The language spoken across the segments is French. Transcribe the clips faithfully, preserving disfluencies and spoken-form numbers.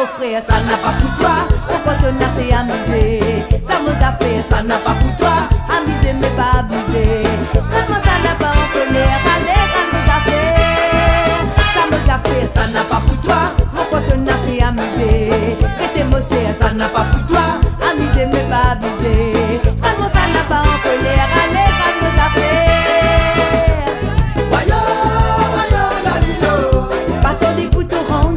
mon frère, ça n'a pas pour toi. Pourquoi te nasser amusé? Ça me a fait, ça n'a pas pour toi. Amuser mais pas abuser. Quand ça n'a pas en colère, allez, quand nous a fait. Ça me a fait, ça n'a pas pour toi. Pourquoi te nasser amusé? Et tes mots ça n'a pas pour toi. Amuser mais pas abuser. Quand ça n'a pas en colère, allez, quand nous a fait. Voyons, voyons la lilo. Pas ton dit pour te rendre.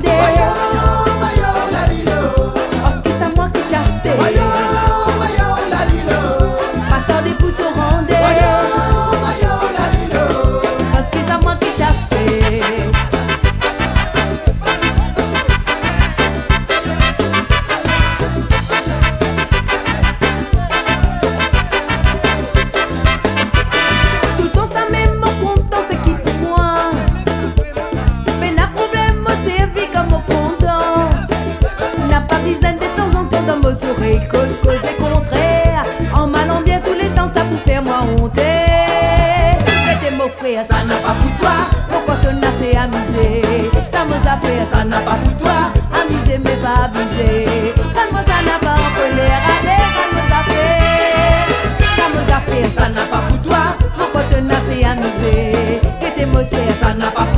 Cause, cause et contraire. En m'allant bien tous les temps, ça pour faire moi honte. Et tes mots frères, ça n'a pas pour toi. Pourquoi te nasser amuser? Ça me a fait, ça n'a pas pour toi. Amuser mais pas abuser. Quand moi ça n'a pas en colère, allez, quand moi ça fait. Ça me a fait, ça n'a pas pour toi. Pourquoi te nasser amuser? Et tes mots ça n'a pas pour toi.